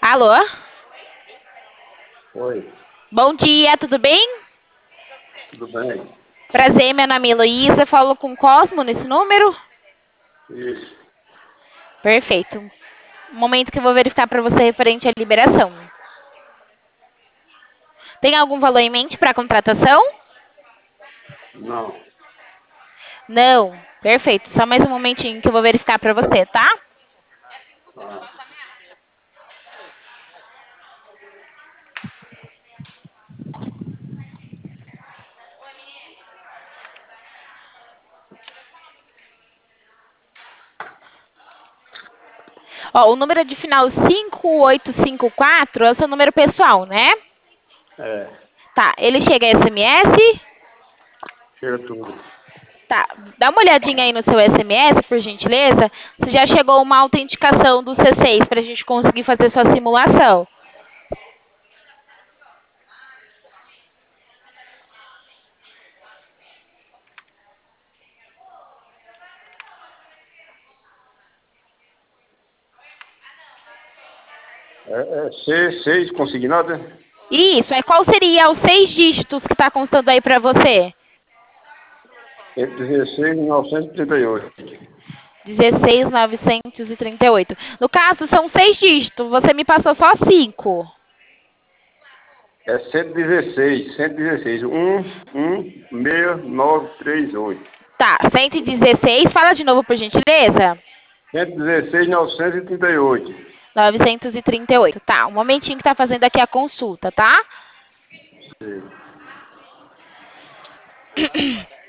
Alô? Oi, Bom dia, tudo bem? tudo bem? Prazer, meu nome é Heloísa. Falo com o Cosmo nesse número? Isso. Perfeito. Um momento que eu vou verificar para você referente à liberação. Tem algum valor em mente para a contratação? Não. Não. Perfeito. Só mais um momentinho que eu vou verificar para você, tá? Ah, Ó, o número de final 5854 é o seu número pessoal, né? é, Tá. Ele chega a SMS? chega tudo. Tá. Dá uma olhadinha aí no seu SMS, por gentileza. Se já chegou uma autenticação do C6 para a gente conseguir fazer sua simulação. É C6 consignado, né? Isso, aí qual seria os 6 dígitos que está constando aí para você? 116.938. 16.938. No caso, são 6 dígitos, você me passou só 5. É 116. 16938. Tá, 116. Fala de novo, por gentileza. 116.938. 938. Tá, um momentinho que tá fazendo aqui a consulta, tá? Sim.